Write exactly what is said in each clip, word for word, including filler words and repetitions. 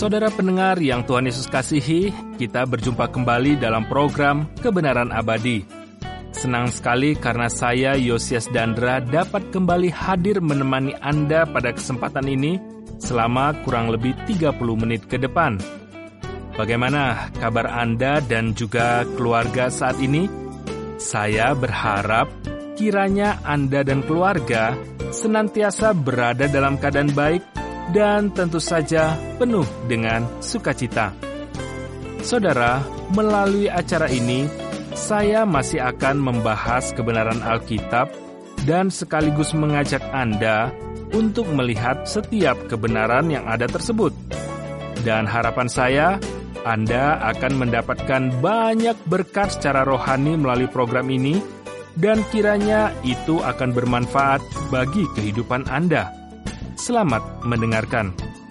Saudara pendengar yang Tuhan Yesus kasihi, kita berjumpa kembali dalam program Kebenaran Abadi. Senang sekali karena saya, Yosias Dandra, dapat kembali hadir menemani Anda pada kesempatan ini selama kurang lebih tiga puluh menit ke depan. Bagaimana kabar Anda dan juga keluarga saat ini? Saya berharap kiranya Anda dan keluarga senantiasa berada dalam keadaan baik dan tentu saja penuh dengan sukacita. Saudara, melalui acara ini, saya masih akan membahas kebenaran Alkitab dan sekaligus mengajak Anda untuk melihat setiap kebenaran yang ada tersebut. Dan harapan saya, Anda akan mendapatkan banyak berkat secara rohani melalui program ini, dan kiranya itu akan bermanfaat bagi kehidupan Anda. Selamat mendengarkan.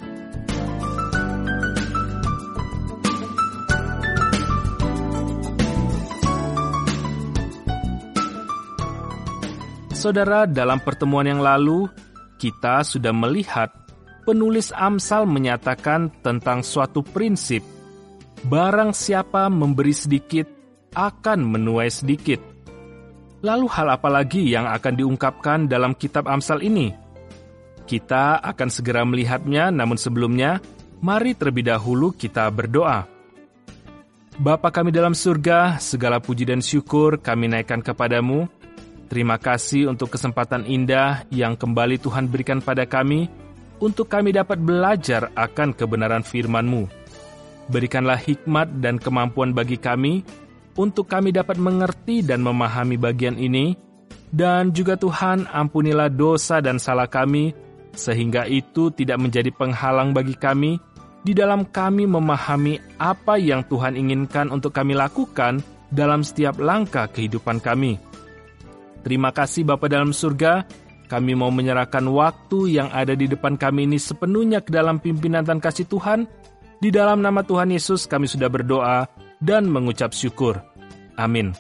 Saudara, dalam pertemuan yang lalu, kita sudah melihat penulis Amsal menyatakan tentang suatu prinsip. Barang siapa memberi sedikit, akan menuai sedikit. Lalu hal apa lagi yang akan diungkapkan dalam kitab Amsal ini? Kita akan segera melihatnya, namun sebelumnya, mari terlebih dahulu kita berdoa. Bapa kami dalam surga, segala puji dan syukur kami naikkan kepadamu. Terima kasih untuk kesempatan indah yang kembali Tuhan berikan pada kami, untuk kami dapat belajar akan kebenaran firman-Mu. Berikanlah hikmat dan kemampuan bagi kami, untuk kami dapat mengerti dan memahami bagian ini, dan juga Tuhan ampunilah dosa dan salah kami, sehingga itu tidak menjadi penghalang bagi kami di dalam kami memahami apa yang Tuhan inginkan untuk kami lakukan dalam setiap langkah kehidupan kami. Terima kasih Bapa dalam surga, kami mau menyerahkan waktu yang ada di depan kami ini sepenuhnya ke dalam pimpinan dan kasih Tuhan. Di dalam nama Tuhan Yesus kami sudah berdoa dan mengucap syukur. Amin.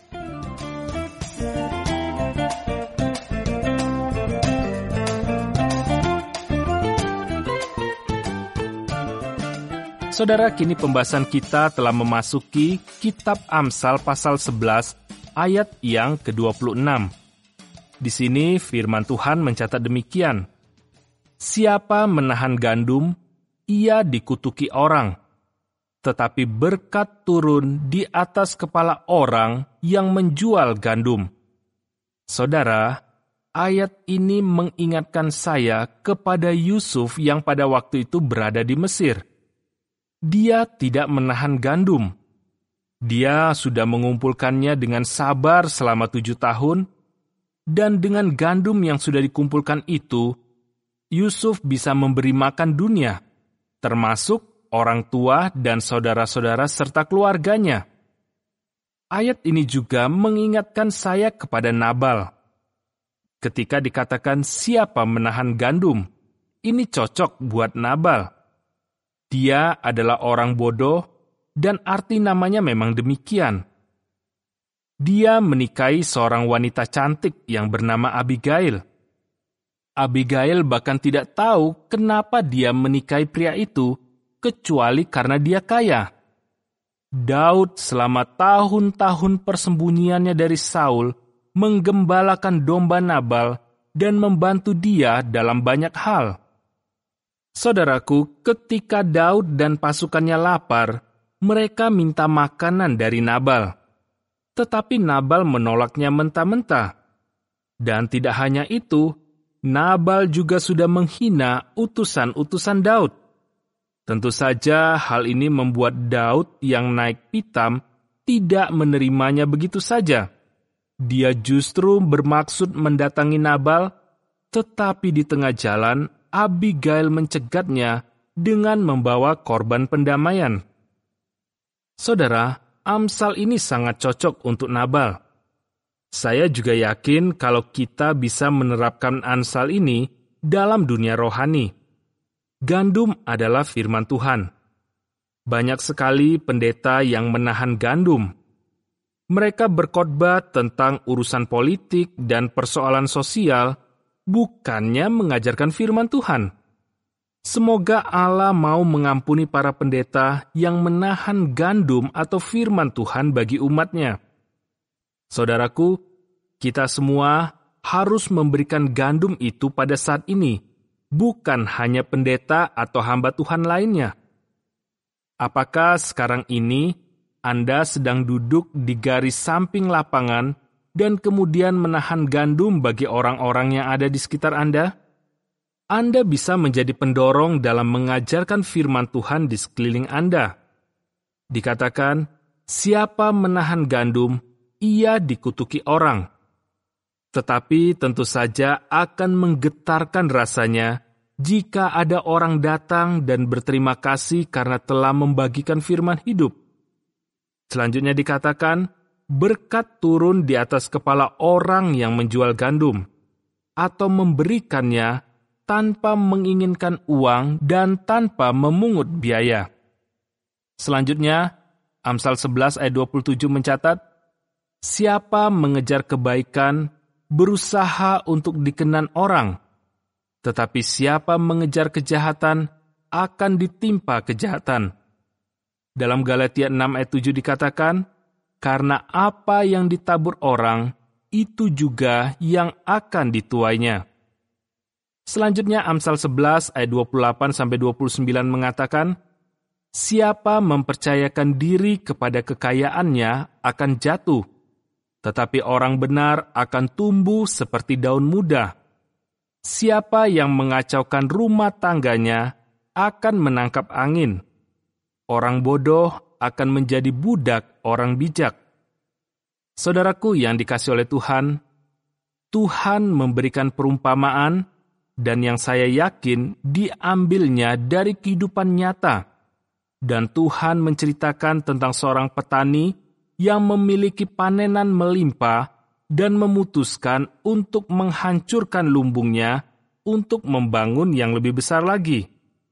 Saudara, kini pembahasan kita telah memasuki kitab Amsal pasal sebelas ayat yang ke dua puluh enam. Di sini firman Tuhan mencatat demikian. Siapa menahan gandum, ia dikutuki orang, tetapi berkat turun di atas kepala orang yang menjual gandum. Saudara, ayat ini mengingatkan saya kepada Yusuf yang pada waktu itu berada di Mesir. Dia tidak menahan gandum. Dia sudah mengumpulkannya dengan sabar selama tujuh tahun, dan dengan gandum yang sudah dikumpulkan itu, Yusuf bisa memberi makan dunia, termasuk orang tua dan saudara-saudara serta keluarganya. Ayat ini juga mengingatkan saya kepada Nabal. Ketika dikatakan siapa menahan gandum, ini cocok buat Nabal. Dia adalah orang bodoh, dan arti namanya memang demikian. Dia menikahi seorang wanita cantik yang bernama Abigail. Abigail bahkan tidak tahu kenapa dia menikahi pria itu, kecuali karena dia kaya. Daud selama tahun-tahun persembunyiannya dari Saul, menggembalakan domba Nabal dan membantu dia dalam banyak hal. Saudaraku, ketika Daud dan pasukannya lapar, mereka minta makanan dari Nabal. Tetapi Nabal menolaknya mentah-mentah. Dan tidak hanya itu, Nabal juga sudah menghina utusan-utusan Daud. Tentu saja hal ini membuat Daud yang naik pitam tidak menerimanya begitu saja. Dia justru bermaksud mendatangi Nabal, tetapi di tengah jalan, Abigail mencegatnya dengan membawa korban pendamaian. Saudara, Amsal ini sangat cocok untuk Nabal. Saya juga yakin kalau kita bisa menerapkan Amsal ini dalam dunia rohani. Gandum adalah firman Tuhan. Banyak sekali pendeta yang menahan gandum. Mereka berkhotbah tentang urusan politik dan persoalan sosial, bukannya mengajarkan firman Tuhan. Semoga Allah mau mengampuni para pendeta yang menahan gandum atau firman Tuhan bagi umatnya. Saudaraku, kita semua harus memberikan gandum itu pada saat ini, bukan hanya pendeta atau hamba Tuhan lainnya. Apakah sekarang ini Anda sedang duduk di garis samping lapangan dan kemudian menahan gandum bagi orang-orang yang ada di sekitar Anda? Anda bisa menjadi pendorong dalam mengajarkan firman Tuhan di sekeliling Anda. Dikatakan, siapa menahan gandum, ia dikutuki orang. Tetapi tentu saja akan menggetarkan rasanya jika ada orang datang dan berterima kasih karena telah membagikan firman hidup. Selanjutnya dikatakan, berkat turun di atas kepala orang yang menjual gandum, atau memberikannya tanpa menginginkan uang dan tanpa memungut biaya. Selanjutnya, Amsal sebelas ayat dua puluh tujuh mencatat, siapa mengejar kebaikan, berusaha untuk dikenan orang, tetapi siapa mengejar kejahatan, akan ditimpa kejahatan. Dalam Galatia enam ayat tujuh dikatakan, karena apa yang ditabur orang, itu juga yang akan dituainya. Selanjutnya Amsal sebelas ayat dua puluh delapan sampai dua puluh sembilan mengatakan, siapa mempercayakan diri kepada kekayaannya akan jatuh, tetapi orang benar akan tumbuh seperti daun muda. Siapa yang mengacaukan rumah tangganya akan menangkap angin. Orang bodoh akan menjadi budak orang bijak. Saudaraku yang dikasihi oleh Tuhan, Tuhan memberikan perumpamaan dan yang saya yakin diambilnya dari kehidupan nyata. Dan Tuhan menceritakan tentang seorang petani yang memiliki panenan melimpah dan memutuskan untuk menghancurkan lumbungnya untuk membangun yang lebih besar lagi.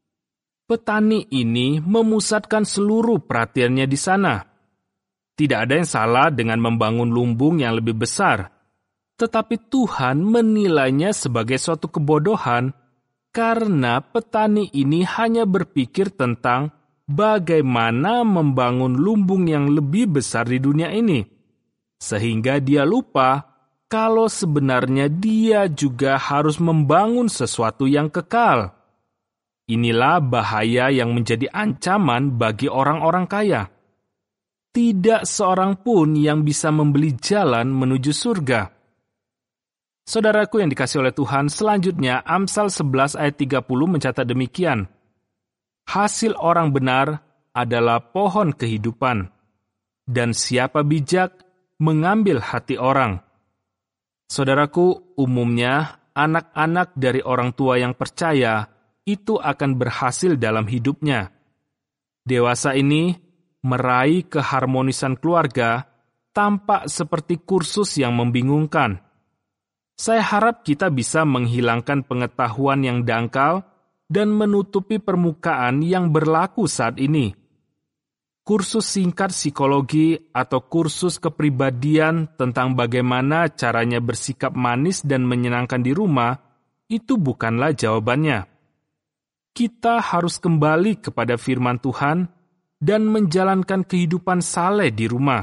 Petani ini memusatkan seluruh perhatiannya di sana. Tidak ada yang salah dengan membangun lumbung yang lebih besar, tetapi Tuhan menilainya sebagai suatu kebodohan karena petani ini hanya berpikir tentang bagaimana membangun lumbung yang lebih besar di dunia ini, sehingga dia lupa kalau sebenarnya dia juga harus membangun sesuatu yang kekal. Inilah bahaya yang menjadi ancaman bagi orang-orang kaya. Tidak seorang pun yang bisa membeli jalan menuju surga. Saudaraku yang dikasihi oleh Tuhan, selanjutnya Amsal sebelas ayat tiga puluh mencatat demikian. Hasil orang benar adalah pohon kehidupan, dan siapa bijak mengambil hati orang. Saudaraku, umumnya anak-anak dari orang tua yang percaya itu akan berhasil dalam hidupnya. Dewasa ini meraih keharmonisan keluarga tampak seperti kursus yang membingungkan. Saya harap kita bisa menghilangkan pengetahuan yang dangkal dan menutupi permukaan yang berlaku saat ini. Kursus singkat psikologi atau kursus kepribadian tentang bagaimana caranya bersikap manis dan menyenangkan di rumah, itu bukanlah jawabannya. Kita harus kembali kepada firman Tuhan dan menjalankan kehidupan saleh di rumah.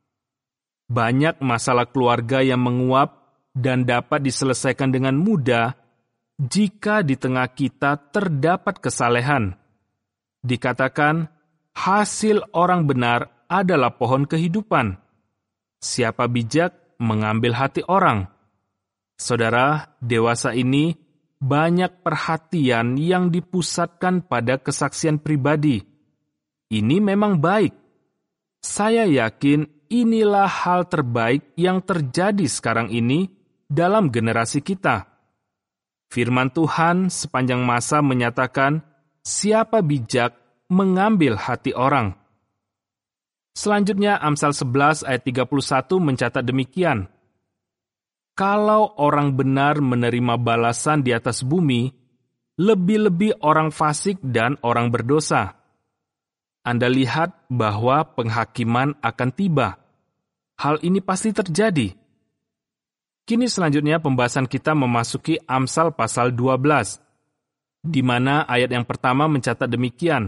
Banyak masalah keluarga yang menguap dan dapat diselesaikan dengan mudah jika di tengah kita terdapat kesalehan. Dikatakan, hasil orang benar adalah pohon kehidupan. Siapa bijak mengambil hati orang. Saudara, dewasa ini banyak perhatian yang dipusatkan pada kesaksian pribadi. Ini memang baik. Saya yakin inilah hal terbaik yang terjadi sekarang ini dalam generasi kita. Firman Tuhan sepanjang masa menyatakan, siapa bijak mengambil hati orang. Selanjutnya Amsal sebelas ayat tiga puluh satu mencatat demikian. Kalau orang benar menerima balasan di atas bumi, lebih-lebih orang fasik dan orang berdosa. Anda lihat bahwa penghakiman akan tiba. Hal ini pasti terjadi. Kini selanjutnya pembahasan kita memasuki Amsal pasal dua belas. di mana ayat yang pertama mencatat demikian,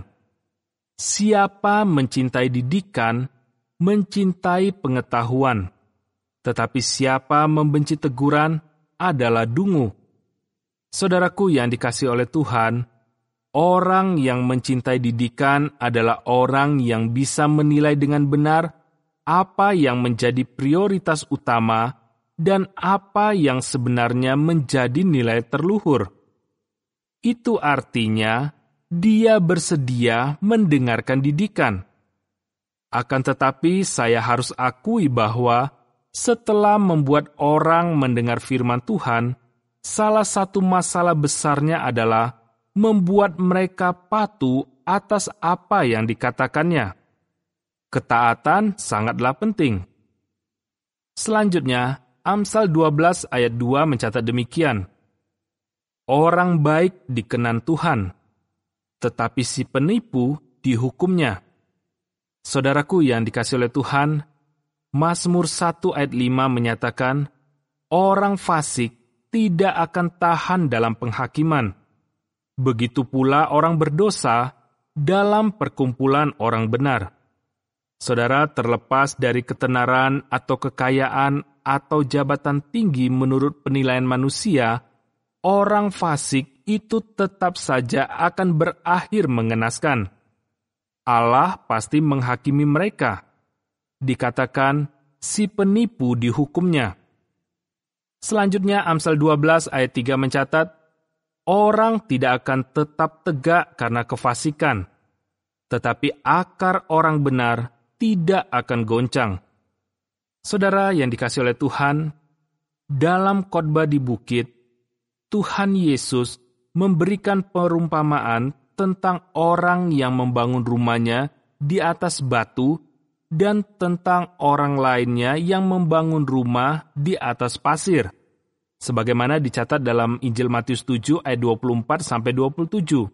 "Siapa mencintai didikan, mencintai pengetahuan, tetapi siapa membenci teguran adalah dungu." Saudaraku yang dikasihi oleh Tuhan, orang yang mencintai didikan adalah orang yang bisa menilai dengan benar apa yang menjadi prioritas utama dan apa yang sebenarnya menjadi nilai terluhur. Itu artinya dia bersedia mendengarkan didikan. Akan tetapi saya harus akui bahwa setelah membuat orang mendengar firman Tuhan, salah satu masalah besarnya adalah membuat mereka patuh atas apa yang dikatakannya. Ketaatan sangatlah penting. Selanjutnya, Amsal dua belas ayat dua mencatat demikian, "Orang baik dikenan Tuhan, tetapi si penipu dihukumnya." Saudaraku yang dikasihi oleh Tuhan, Mazmur satu ayat lima menyatakan, orang fasik tidak akan tahan dalam penghakiman. Begitu pula orang berdosa dalam perkumpulan orang benar. Saudara, terlepas dari ketenaran atau kekayaan atau jabatan tinggi menurut penilaian manusia, orang fasik itu tetap saja akan berakhir mengenaskan. Allah pasti menghakimi mereka. Dikatakan, si penipu dihukumnya. Selanjutnya, Amsal dua belas ayat tiga mencatat, orang tidak akan tetap tegak karena kefasikan, tetapi akar orang benar tidak akan goncang. Saudara yang dikasihi oleh Tuhan, dalam khotbah di bukit, Tuhan Yesus memberikan perumpamaan tentang orang yang membangun rumahnya di atas batu dan tentang orang lainnya yang membangun rumah di atas pasir. Sebagaimana dicatat dalam Injil Matius tujuh ayat dua puluh empat sampai dua puluh tujuh.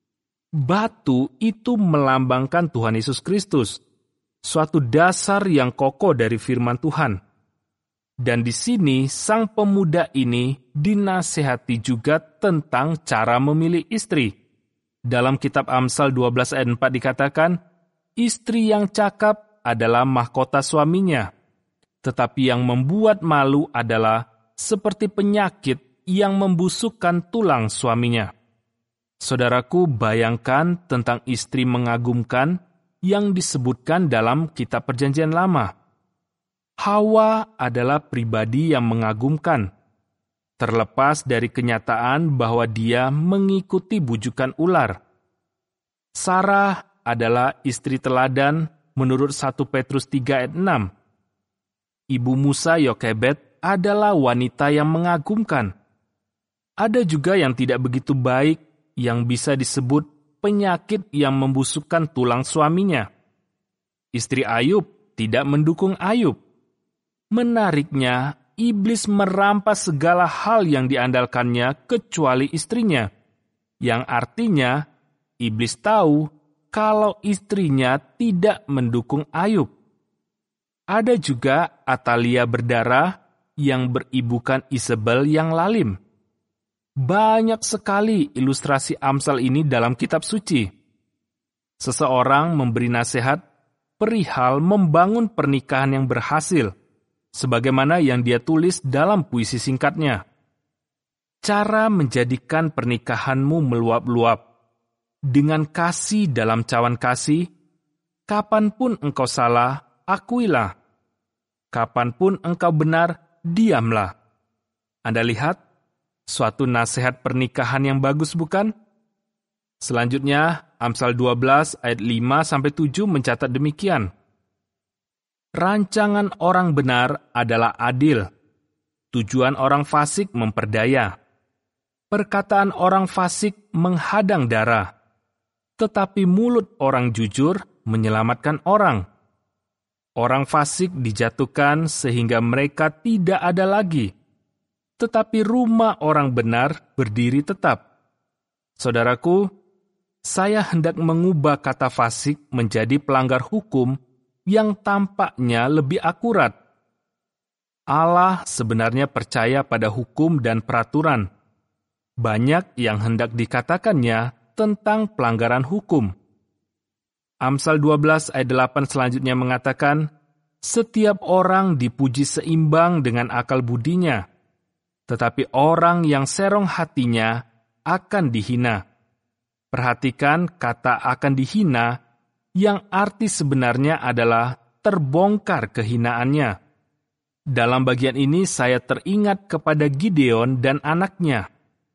Batu itu melambangkan Tuhan Yesus Kristus, suatu dasar yang kokoh dari firman Tuhan. Dan di sini sang pemuda ini dinasehati juga tentang cara memilih istri. Dalam kitab Amsal dua belas ayat empat dikatakan, istri yang cakap adalah mahkota suaminya, tetapi yang membuat malu adalah seperti penyakit yang membusukkan tulang suaminya. Saudaraku, bayangkan tentang istri mengagumkan yang disebutkan dalam kitab Perjanjian Lama. Hawa adalah pribadi yang mengagumkan, terlepas dari kenyataan bahwa dia mengikuti bujukan ular. Sarah adalah istri teladan menurut satu Petrus tiga ayat enam. Ibu Musa Yokebed adalah wanita yang mengagumkan. Ada juga yang tidak begitu baik yang bisa disebut penyakit yang membusukkan tulang suaminya. Istri Ayub tidak mendukung Ayub. Menariknya, iblis merampas segala hal yang diandalkannya kecuali istrinya, yang artinya iblis tahu kalau istrinya tidak mendukung Ayub. Ada juga Atalia berdarah yang beribukan Isabel yang lalim. Banyak sekali ilustrasi Amsal ini dalam kitab suci. Seseorang memberi nasihat perihal membangun pernikahan yang berhasil, sebagaimana yang dia tulis dalam puisi singkatnya. Cara menjadikan pernikahanmu meluap-luap, dengan kasih dalam cawan kasih, kapanpun engkau salah, akuilah. Kapanpun engkau benar, diamlah. Anda lihat, suatu nasihat pernikahan yang bagus bukan? Selanjutnya, Amsal dua belas ayat lima sampai tujuh mencatat demikian. Rancangan orang benar adalah adil. Tujuan orang fasik memperdaya. Perkataan orang fasik menghadang darah. Tetapi mulut orang jujur menyelamatkan orang. Orang fasik dijatuhkan sehingga mereka tidak ada lagi. Tetapi rumah orang benar berdiri tetap. Saudaraku, saya hendak mengubah kata fasik menjadi pelanggar hukum yang tampaknya lebih akurat. Allah sebenarnya percaya pada hukum dan peraturan. Banyak yang hendak dikatakannya tentang pelanggaran hukum. Amsal dua belas ayat delapan selanjutnya mengatakan, setiap orang dipuji seimbang dengan akal budinya, tetapi orang yang serong hatinya akan dihina. Perhatikan kata akan dihina, yang arti sebenarnya adalah terbongkar kehinaannya. Dalam bagian ini saya teringat kepada Gideon dan anaknya.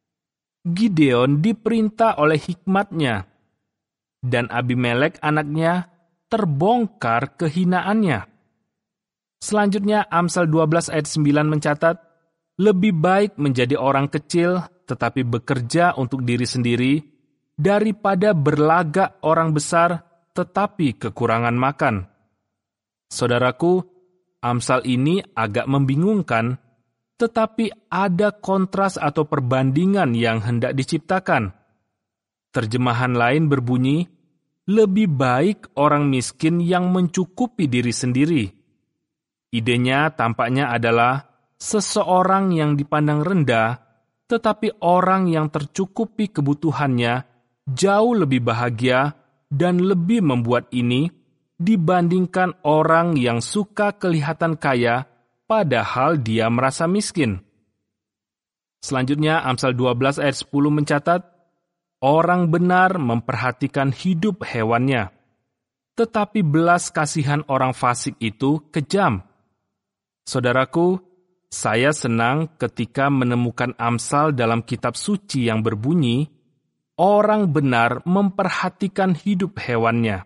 Gideon diperintah oleh hikmatnya, dan Abimelek anaknya terbongkar kehinaannya. Selanjutnya Amsal dua belas ayat sembilan mencatat, lebih baik menjadi orang kecil tetapi bekerja untuk diri sendiri daripada berlagak orang besar tetapi kekurangan makan. Saudaraku, Amsal ini agak membingungkan, tetapi ada kontras atau perbandingan yang hendak diciptakan. Terjemahan lain berbunyi, lebih baik orang miskin yang mencukupi diri sendiri. Idenya tampaknya adalah seseorang yang dipandang rendah, tetapi orang yang tercukupi kebutuhannya jauh lebih bahagia dan lebih membuat ini dibandingkan orang yang suka kelihatan kaya padahal dia merasa miskin. Selanjutnya Amsal dua belas ayat sepuluh mencatat, orang benar memperhatikan hidup hewannya, tetapi belas kasihan orang fasik itu kejam. Saudaraku, saya senang ketika menemukan Amsal dalam kitab suci yang berbunyi, orang benar memperhatikan hidup hewannya.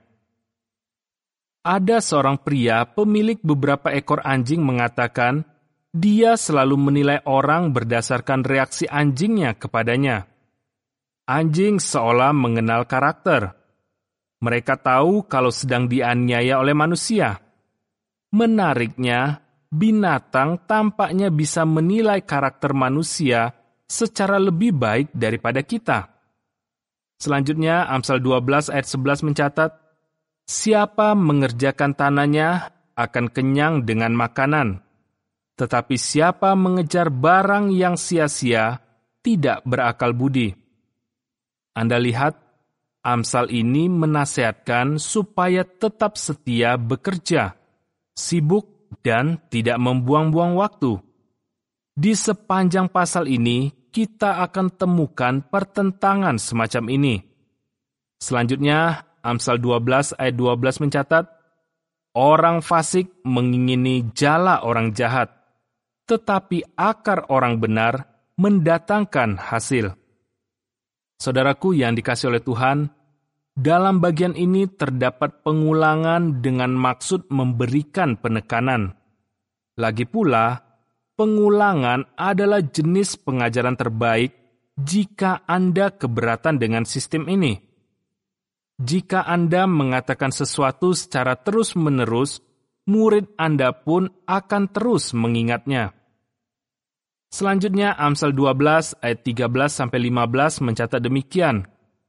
Ada seorang pria pemilik beberapa ekor anjing mengatakan, dia selalu menilai orang berdasarkan reaksi anjingnya kepadanya. Anjing seolah mengenal karakter. Mereka tahu kalau sedang dianiaya oleh manusia. Menariknya, binatang tampaknya bisa menilai karakter manusia secara lebih baik daripada kita. Selanjutnya, Amsal dua belas ayat sebelas mencatat, siapa mengerjakan tanahnya akan kenyang dengan makanan, tetapi siapa mengejar barang yang sia-sia tidak berakal budi. Anda lihat, Amsal ini menasihatkan supaya tetap setia bekerja, sibuk, dan tidak membuang-buang waktu. Di sepanjang pasal ini, kita akan temukan pertentangan semacam ini. Selanjutnya, Amsal dua belas ayat dua belas mencatat, orang fasik mengingini jala orang jahat, tetapi akar orang benar mendatangkan hasil. Saudaraku yang dikasihi oleh Tuhan, dalam bagian ini terdapat pengulangan dengan maksud memberikan penekanan. Lagi pula, pengulangan adalah jenis pengajaran terbaik jika Anda keberatan dengan sistem ini. Jika Anda mengatakan sesuatu secara terus-menerus, murid Anda pun akan terus mengingatnya. Selanjutnya, Amsal dua belas ayat tiga belas sampai lima belas mencatat demikian.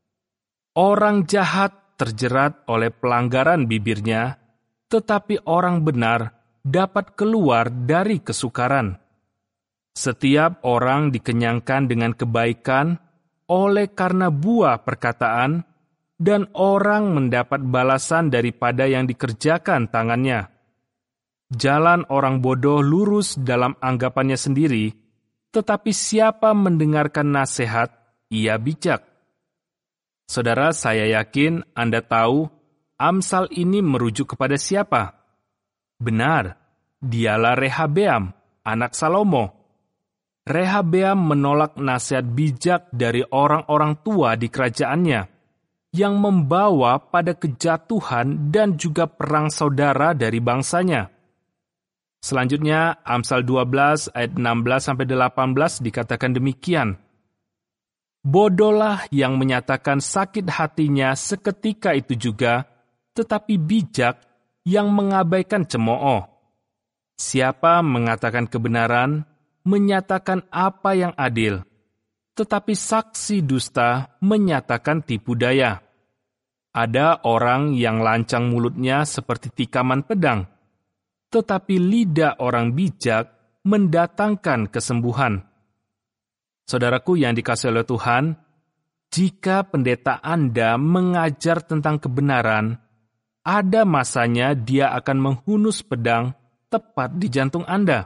Orang jahat terjerat oleh pelanggaran bibirnya, tetapi orang benar dapat keluar dari kesukaran. Setiap orang dikenyangkan dengan kebaikan oleh karena buah perkataan, dan orang mendapat balasan daripada yang dikerjakan tangannya. Jalan orang bodoh lurus dalam anggapannya sendiri, tetapi siapa mendengarkan nasihat, ia bijak. Saudara, saya yakin Anda tahu Amsal ini merujuk kepada siapa? Benar, dialah Rehabeam, anak Salomo. Rehabeam menolak nasihat bijak dari orang-orang tua di kerajaannya, yang membawa pada kejatuhan dan juga perang saudara dari bangsanya. Selanjutnya, Amsal dua belas ayat enam belas sampai delapan belas dikatakan demikian. Bodohlah yang menyatakan sakit hatinya seketika itu juga, tetapi bijak yang mengabaikan cemooh. Siapa mengatakan kebenaran, menyatakan apa yang adil, tetapi saksi dusta menyatakan tipu daya. Ada orang yang lancang mulutnya seperti tikaman pedang, tetapi lidah orang bijak mendatangkan kesembuhan. Saudaraku yang dikasihi oleh Tuhan, jika pendeta Anda mengajar tentang kebenaran, ada masanya dia akan menghunus pedang tepat di jantung Anda.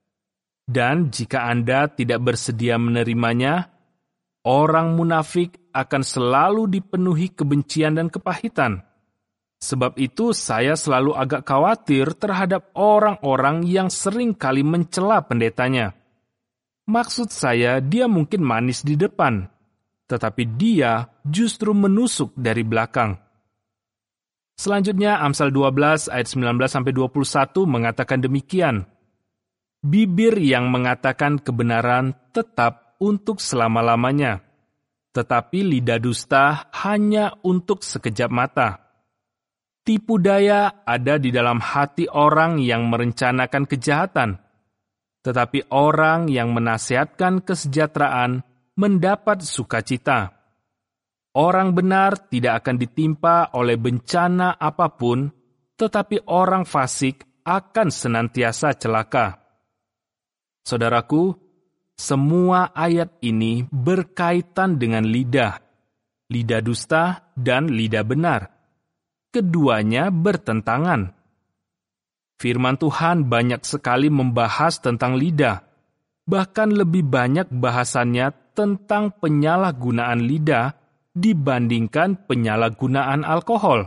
Dan jika Anda tidak bersedia menerimanya, orang munafik akan selalu dipenuhi kebencian dan kepahitan. Sebab itu saya selalu agak khawatir terhadap orang-orang yang sering kali mencela pendetanya. Maksud saya, dia mungkin manis di depan, tetapi dia justru menusuk dari belakang. Selanjutnya, Amsal dua belas ayat sembilan belas sampai dua puluh satu mengatakan demikian. Bibir yang mengatakan kebenaran tetap untuk selama-lamanya, tetapi lidah dusta hanya untuk sekejap mata. Tipu daya ada di dalam hati orang yang merencanakan kejahatan, tetapi orang yang menasihatkan kesejahteraan mendapat sukacita. Orang benar tidak akan ditimpa oleh bencana apapun, tetapi orang fasik akan senantiasa celaka. Saudaraku, semua ayat ini berkaitan dengan lidah, lidah dusta dan lidah benar. Keduanya bertentangan. Firman Tuhan banyak sekali membahas tentang lidah, bahkan lebih banyak bahasannya tentang penyalahgunaan lidah dibandingkan penyalahgunaan alkohol.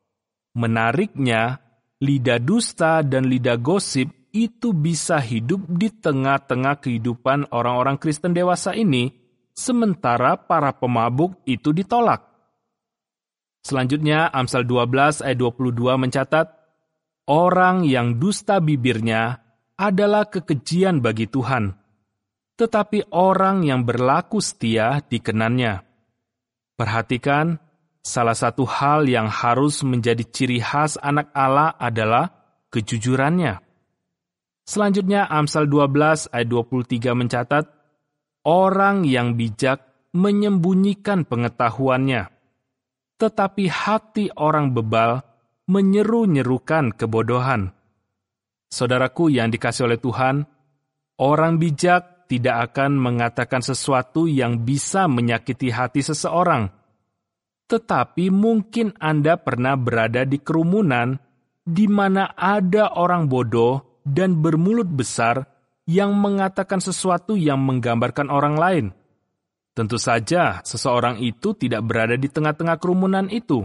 Menariknya, lidah dusta dan lidah gosip itu bisa hidup di tengah-tengah kehidupan orang-orang Kristen dewasa ini, sementara para pemabuk itu ditolak. Selanjutnya, Amsal dua belas ayat dua puluh dua mencatat, orang yang dusta bibirnya adalah kekejian bagi Tuhan, tetapi orang yang berlaku setia dikenannya. Perhatikan, salah satu hal yang harus menjadi ciri khas anak Allah adalah kejujurannya. Selanjutnya, Amsal dua belas ayat dua puluh tiga mencatat, orang yang bijak menyembunyikan pengetahuannya, tetapi hati orang bebal menyeru-nyerukan kebodohan. Saudaraku yang dikasihi oleh Tuhan, orang bijak tidak akan mengatakan sesuatu yang bisa menyakiti hati seseorang. Tetapi mungkin Anda pernah berada di kerumunan di mana ada orang bodoh dan bermulut besar yang mengatakan sesuatu yang menggambarkan orang lain. Tentu saja, seseorang itu tidak berada di tengah-tengah kerumunan itu.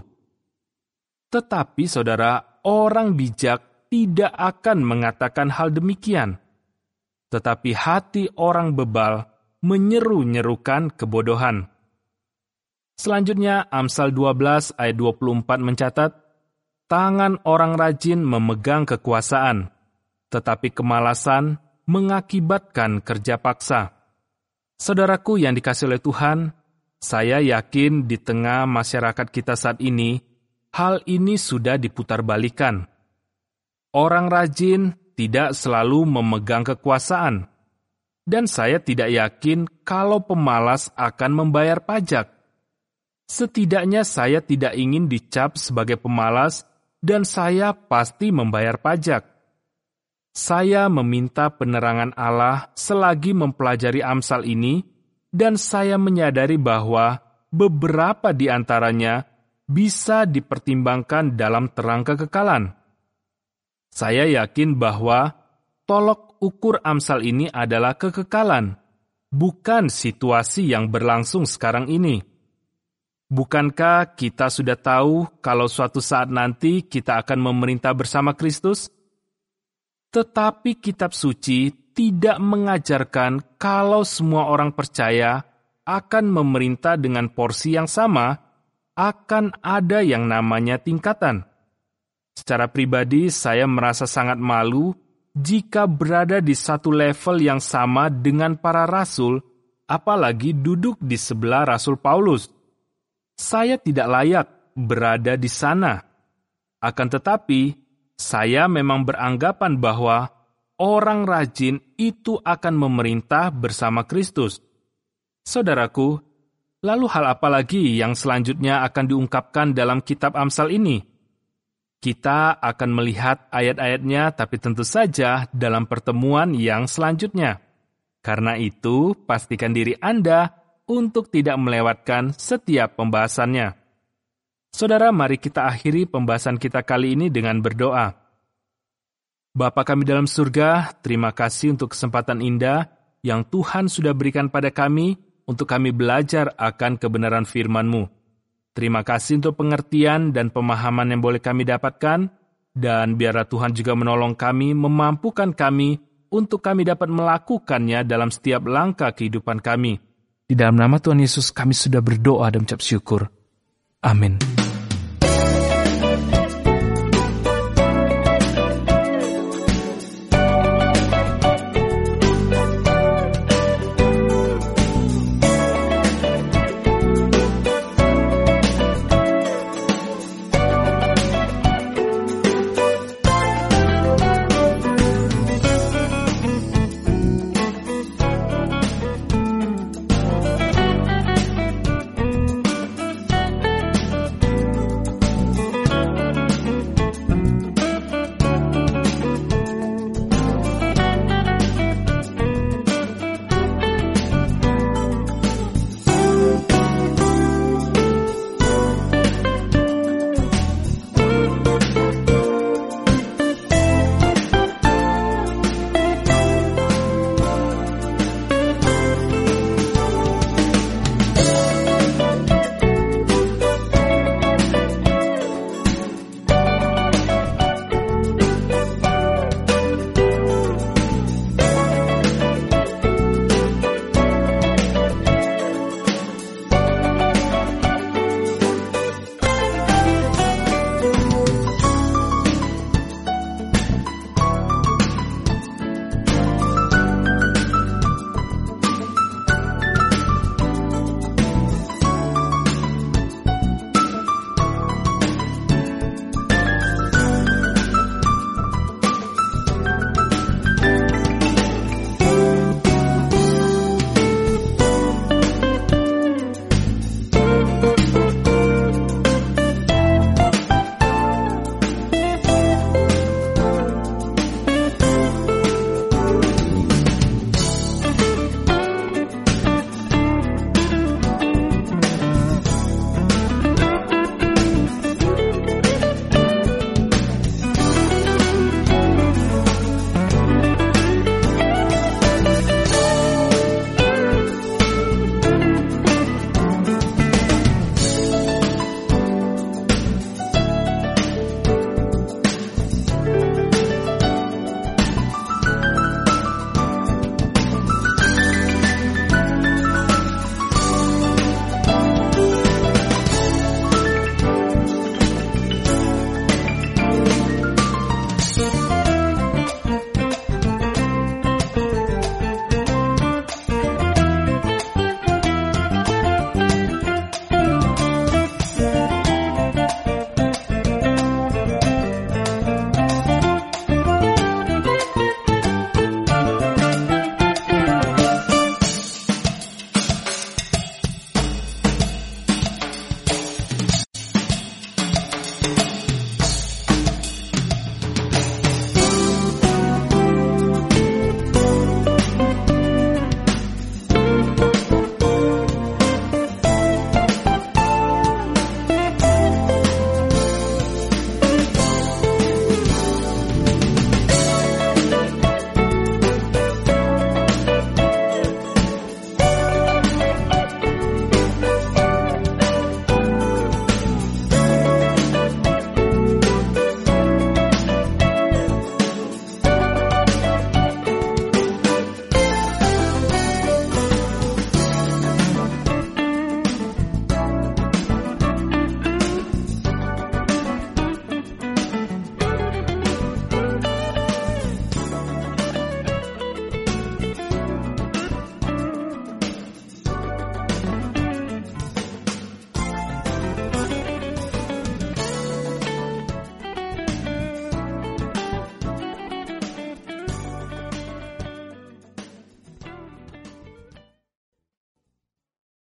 Tetapi, saudara, orang bijak tidak akan mengatakan hal demikian. Tetapi hati orang bebal menyeru-nyerukan kebodohan. Selanjutnya, Amsal dua belas ayat dua puluh empat mencatat, tangan orang rajin memegang kekuasaan, tetapi kemalasan mengakibatkan kerja paksa. Saudaraku yang dikasihi oleh Tuhan, saya yakin di tengah masyarakat kita saat ini, hal ini sudah diputarbalikan. Orang rajin tidak selalu memegang kekuasaan, dan saya tidak yakin kalau pemalas akan membayar pajak. Setidaknya saya tidak ingin dicap sebagai pemalas, dan saya pasti membayar pajak. Saya meminta penerangan Allah selagi mempelajari Amsal ini, dan saya menyadari bahwa beberapa di antaranya bisa dipertimbangkan dalam terang kekekalan. Saya yakin bahwa tolok ukur Amsal ini adalah kekekalan, bukan situasi yang berlangsung sekarang ini. Bukankah kita sudah tahu kalau suatu saat nanti kita akan memerintah bersama Kristus? Tetapi kitab suci tidak mengajarkan kalau semua orang percaya akan memerintah dengan porsi yang sama, akan ada yang namanya tingkatan. Secara pribadi, saya merasa sangat malu jika berada di satu level yang sama dengan para rasul, apalagi duduk di sebelah Rasul Paulus. Saya tidak layak berada di sana. Akan tetapi, saya memang beranggapan bahwa orang rajin itu akan memerintah bersama Kristus. Saudaraku, lalu hal apa lagi yang selanjutnya akan diungkapkan dalam kitab Amsal ini? Kita akan melihat ayat-ayatnya, tapi tentu saja dalam pertemuan yang selanjutnya. Karena itu, pastikan diri Anda untuk tidak melewatkan setiap pembahasannya. Saudara, mari kita akhiri pembahasan kita kali ini dengan berdoa. Bapa kami dalam surga, terima kasih untuk kesempatan indah yang Tuhan sudah berikan pada kami untuk kami belajar akan kebenaran firman-Mu. Terima kasih untuk pengertian dan pemahaman yang boleh kami dapatkan, dan biarlah Tuhan juga menolong kami, memampukan kami untuk kami dapat melakukannya dalam setiap langkah kehidupan kami. Di dalam nama Tuhan Yesus kami sudah berdoa dan mengucap syukur. Amin.